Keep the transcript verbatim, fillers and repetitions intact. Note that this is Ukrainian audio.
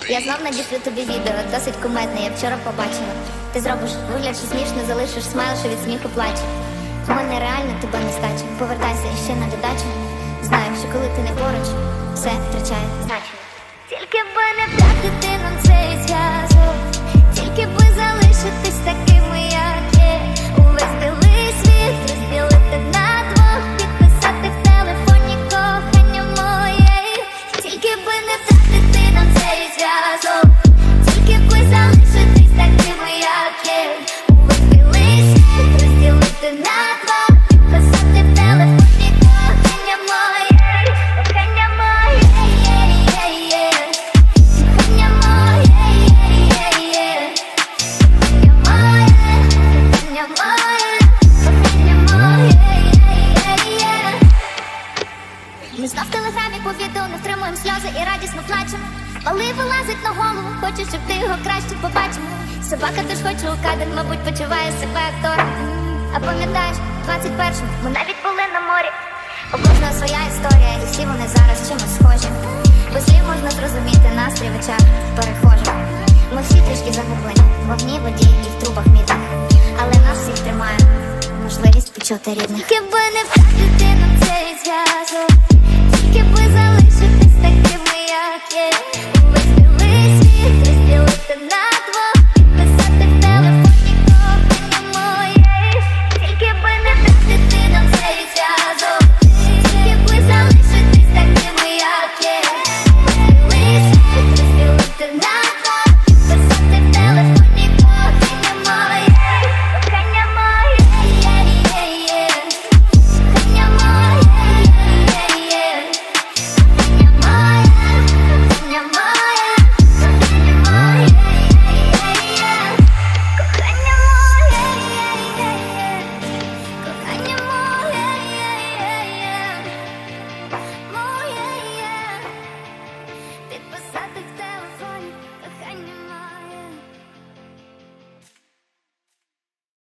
Я знов надішлю тобі відео, досить кумедне, я вчора побачила. Ти зробиш вигляд, що смішно, залишиш смайл, що від сміху плаче. В мене реально тебе нестача. Повертайся іще на додачу. Знаю, що коли ти не поруч, все втрачає значення. Тільки би не втратити нам цей зв'язок, тільки би залишитись такими, як є. Увесь білий світ розділити на двох, підписати в телефоні кохання моє. Тільки би не втратити нам цей зв'язок, тільки би залишитись такими, як є. Увесь білий світ розділити на двох, підписати в телефоні кохання моє. Кохання моє, є-є-є. Кохання моє, є-є-є. Кохання моє, кохання моє, кохання моє, є-є-є. Ми знов в телеграмі по відео не втримуємо сльози і радісно плачемо. Малий вилазить на голову, хоче, щоб ти його краще побачив. Собака теж хоче у кадр, мабуть, почуває себе актором. А пам'ятаєш, в двадцять першому ми навіть були на морі. У кожного своя історія, і всі вони зараз чимось схожі. Без слів можна зрозуміти настрій в очах перехожих. Ми всі трішки загублені, в вогні, воді і в трубах мідних. Але нас всіх тримає можливість почути рідних. Тільки би не втратити нам цей зв'язок, тільки би залишити